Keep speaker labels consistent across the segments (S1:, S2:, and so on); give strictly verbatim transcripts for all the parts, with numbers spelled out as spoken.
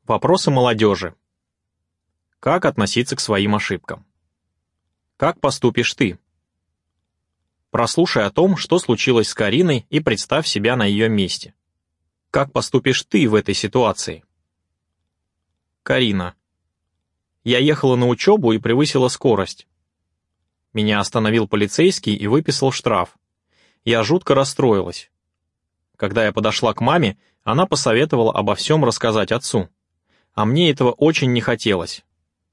S1: Вопросы молодежи. Как относиться к своим ошибкам? Как поступишь ты? Прослушай о том, что случилось с Кариной, и представь себя на ее месте. Как поступишь ты в этой ситуации? Карина. Я ехала на учебу и превысила скорость. Меня остановил полицейский и выписал штраф. Я жутко расстроилась. Когда я подошла к маме, она посоветовала обо всем рассказать отцу. А мне этого очень не хотелось.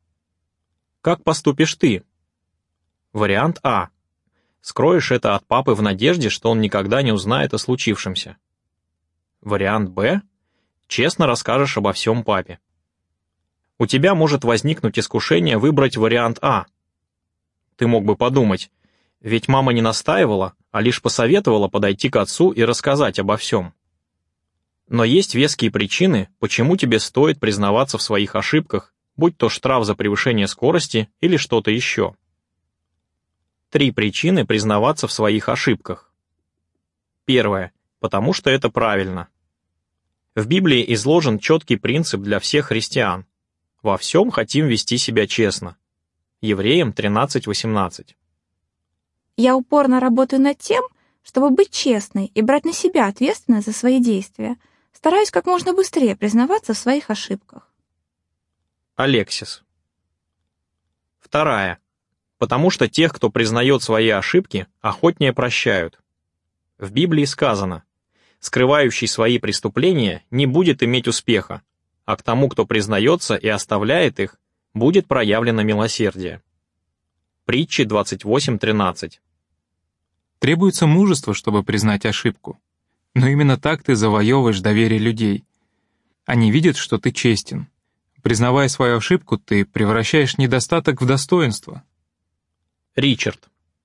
S1: Как поступишь ты? Вариант А. Скроешь это от папы в надежде, что он никогда не узнает о случившемся. Вариант Б. Честно расскажешь обо всем папе. У тебя может возникнуть искушение выбрать вариант А. Ты мог бы подумать, ведь мама не настаивала, а лишь посоветовала подойти к отцу и рассказать обо всем. Но есть веские причины, почему тебе стоит признаваться в своих ошибках, будь то штраф за превышение скорости или что-то еще. Три причины признаваться в своих ошибках. Первое. Потому что это правильно. В Библии изложен четкий принцип для всех христиан. Во всем хотим вести себя честно. Евреям тринадцать восемнадцать.
S2: Я упорно работаю над тем, чтобы быть честной и брать на себя ответственность за свои действия. Стараюсь как можно быстрее признаваться в своих ошибках.
S1: Алексис. Вторая. Потому что тех, кто признает свои ошибки, охотнее прощают. В Библии сказано: скрывающий свои преступления не будет иметь успеха, а к тому, кто признается и оставляет их, будет проявлено милосердие. Притчи двадцать восемь тринадцать.
S3: Требуется мужество, чтобы признать ошибку. Но именно так ты завоевываешь доверие людей. Они видят, что ты честен. Признавая свою ошибку, ты превращаешь недостаток в достоинство.
S1: Ричард.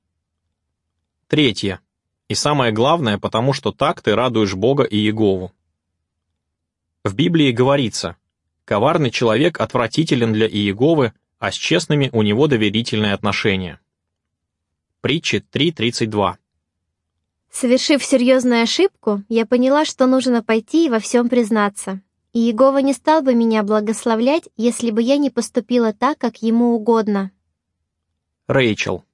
S1: Третье. И самое главное, потому что так ты радуешь Бога и Иегову. В Библии говорится: коварный человек отвратителен для Иеговы, а с честными у него доверительные отношения. Притчи три тридцать два.
S4: Совершив серьезную ошибку, я поняла, что нужно пойти и во всем признаться. И Иегова не стал бы меня благословлять, если бы я не поступила так, как ему угодно.
S1: Рэйчел.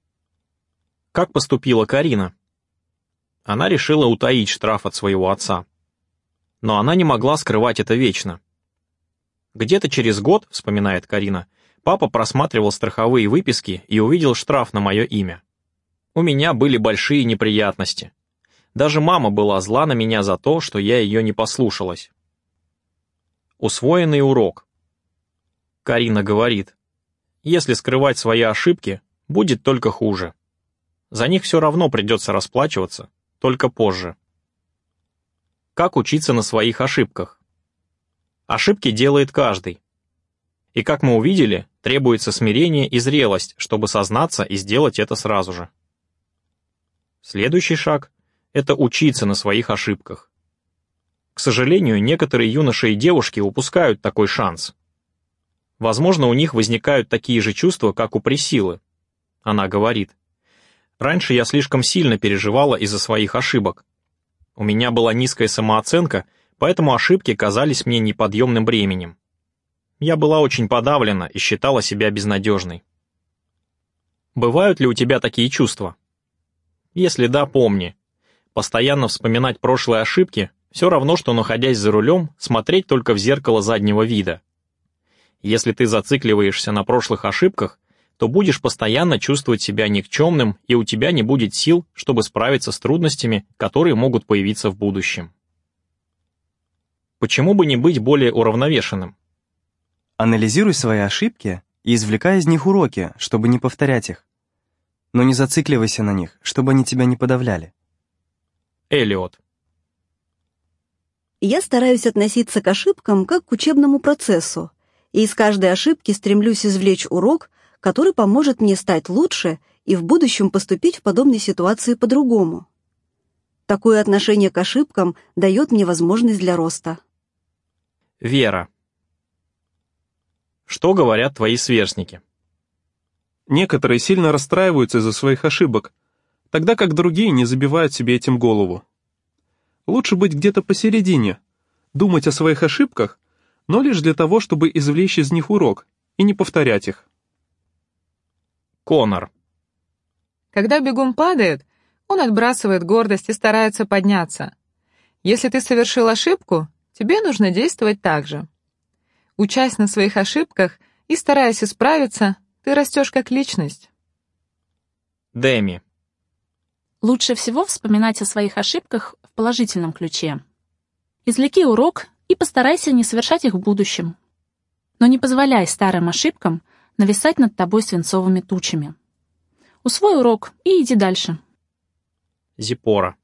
S1: Как поступила Карина? Она решила утаить штраф от своего отца. Но она не могла скрывать это вечно. Где-то через год, вспоминает Карина, папа просматривал страховые выписки и увидел штраф на мое имя. У меня были большие неприятности. Даже мама была зла на меня за то, что я ее не послушалась. Усвоенный урок. Карина говорит: если скрывать свои ошибки, будет только хуже. За них все равно придется расплачиваться, только позже. Как учиться на своих ошибках? Ошибки делает каждый. И, как мы увидели, требуется смирение и зрелость, чтобы сознаться и сделать это сразу же. Следующий шаг — это учиться на своих ошибках. К сожалению, некоторые юноши и девушки упускают такой шанс. Возможно, у них возникают такие же чувства, как у Присилы. Она говорит: «Раньше я слишком сильно переживала из-за своих ошибок. У меня была низкая самооценка, поэтому ошибки казались мне неподъемным бременем. Я была очень подавлена и считала себя безнадежной». Бывают ли у тебя такие чувства? Если да, помни. Постоянно вспоминать прошлые ошибки все равно, что, находясь за рулем, смотреть только в зеркало заднего вида. Если ты зацикливаешься на прошлых ошибках, то будешь постоянно чувствовать себя никчемным, и у тебя не будет сил, чтобы справиться с трудностями, которые могут появиться в будущем. Почему бы не быть более уравновешенным?
S5: Анализируй свои ошибки и извлекай из них уроки, чтобы не повторять их. Но не зацикливайся на них, чтобы они тебя не подавляли.
S1: Эллиот.
S6: Я стараюсь относиться к ошибкам как к учебному процессу, и из каждой ошибки стремлюсь извлечь урок, который поможет мне стать лучше и в будущем поступить в подобной ситуации по-другому. Такое отношение к ошибкам дает мне возможность для роста.
S1: Вера. Что говорят твои сверстники?
S7: Некоторые сильно расстраиваются из-за своих ошибок, тогда как другие не забивают себе этим голову. Лучше быть где-то посередине, думать о своих ошибках, но лишь для того, чтобы извлечь из них урок и не повторять их.
S1: Конор.
S8: Когда бегун падает, он отбрасывает гордость и старается подняться. Если ты совершил ошибку, тебе нужно действовать так же. Учась на своих ошибках и стараясь исправиться, ты растешь как личность.
S1: Дэми.
S9: Лучше всего вспоминать о своих ошибках в положительном ключе. Извлеки урок и постарайся не совершать их в будущем. Но не позволяй старым ошибкам нависать над тобой свинцовыми тучами. Усвой урок и иди дальше.
S1: Зиппора.